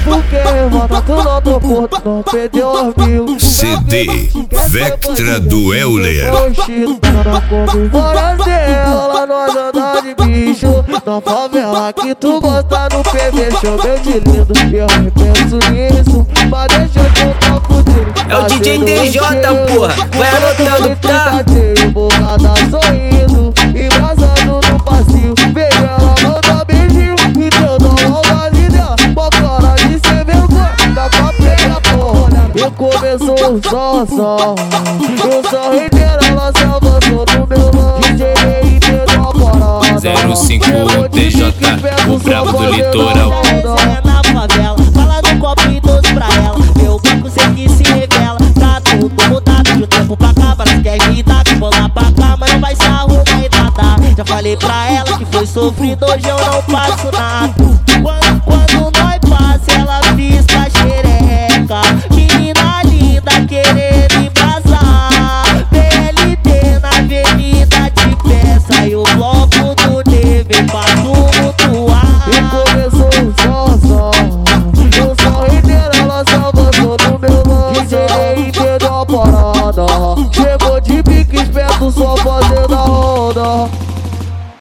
Porque volta tu não topou, tu não perdeu os mil. CD Vectra do Euler. Fora dela, nós andar de bicho. Na favela que tu gosta no PV, chamei de lindo. E eu repenso nisso, mas deixa eu tá fudido. É o DJ DJ, porra, vai anotando, tá? Borrada sorrindo, embrasando no passinho. Veio ela mandar beijinho, e teu dom vale dela. Mó cara de ser vergonha, tá com a pega porra. E começou só eu só reitero, ela se avançou no meu nome. DJ entendeu a parada. 05 DJ, o brabo do litoral. Na favela, fala no copo e doce pra ela. Meu banco sei que se revela. Tá tudo mudado de um tempo pra cá. Parece que é irritado, vou lá pra cá, mas não vai se arrumar e tratar. Já falei pra ela que foi sofrido, hoje eu não passo nada. Quando nós passa, ela pisca xereca. Menina linda querendo embrasar. BLT na avenida de peça. E o bloco do nível pra tumultuar. E começou só eu só reitero, ela se avançou no meu nome. DJ entendeu a parada. Chegou de pique esperto, só fazer